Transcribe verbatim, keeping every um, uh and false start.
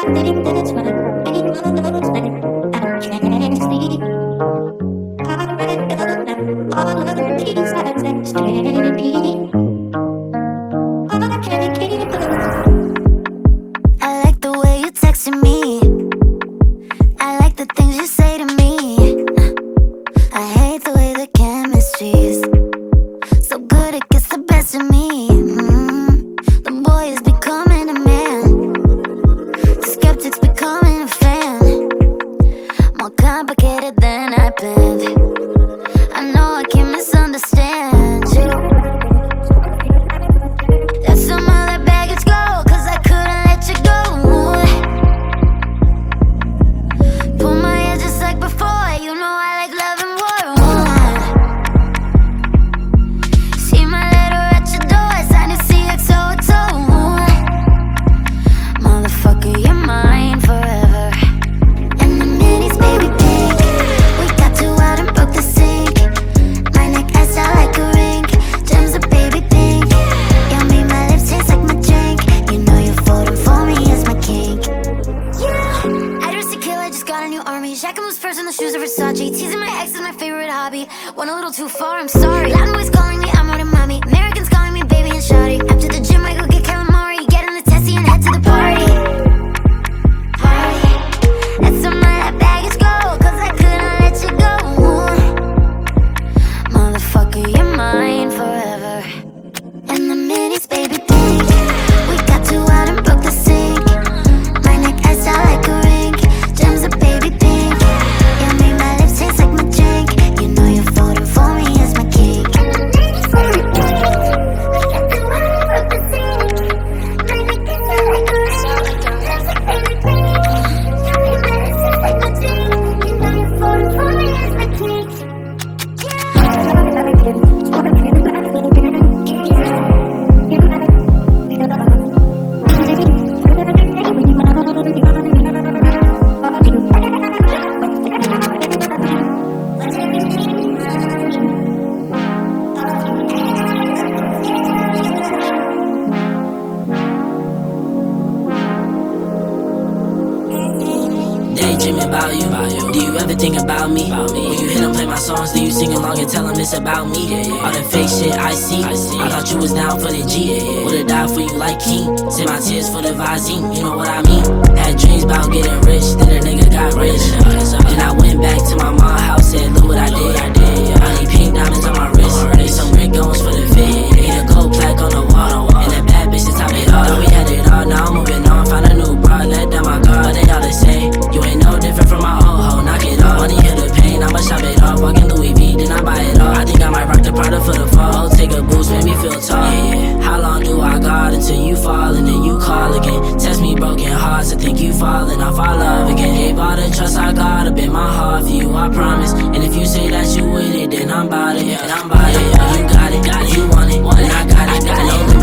like the way you texting me. I like the things you say to me. I hate the way the chemistry is so good, it gets the best of me. mm. The boy is becoming a man, the skeptic's becoming a fan. More complicated than I planned. I know I can misunderstand you. Let some other baggage go, cause I couldn't let you go. Pull my hair just like before, you know I like love and war. See my letter at your door, signed it C X O X O. Motherfucker, you're mine forever. And the minis, baby pink. We got too out and broke the sink. My neck iced out like a ring. Gems are baby pink. Yummy, my lips taste like my drink. You know you're voting for me as my king. Yeah. I dressed to kill, I just got a new army. Jacquemus first and the shoes are Versace. Teasing my ex is my favorite hobby. Went a little too far, I'm sorry. Latin boys calling me, I'm out of mommy. Americans calling me baby and shawty. After the gym, I go get calamari. Get in the testy and head to the party. Party. Let some of that baggage go, cause I couldn't let you go. Motherfucker, you're mine forever. And the minis, baby pink. We got too out and broke the sink. My neck iced out like a ring. Gems are baby pink. Yummy, my lips taste like my drink. You know you're voting for me as my king. And the minis, baby pink. We got too out and broke the sink. My neck iced out like a ring. Gems are baby pink. Yummy, my lips taste like my drink. You know you're voting for me as my king. Daydreaming about you. Do you ever think about me? When you hear them play my songs, do you sing along and tell them it's about me? All that fake shit I see. I thought you was down for the G. Would've died for you like King. Save my tears for the Visine, you know what I mean? Had dreams about getting rich, then a nigga got rich. Then I went back to my mom's house, said, look what I did. I need pink diamonds on my wrist. Need some red goals for the vid. Need a gold plaque on the wall. And that bad bitch to top it all. Thought we had it all, now I'm moving on. Found a new bra, let down my guard. They all the same. You ain't no different from my old hoe, knock it off. Money heal the pain, I'ma shop it off. Walking Louis V, then I buy it all. I think I might rock the Prada for the fall. Take a boost, make me feel tall. Yeah. How long do I got until you fall and then you call again? Test me broken hearts, I think you falling off our love again. Gave all the trust I got up in my heart for you, I promise. And if you say that you with it, then I'm bout it. And I'm bout it, you got it, got it. You want it, and I got it, got it.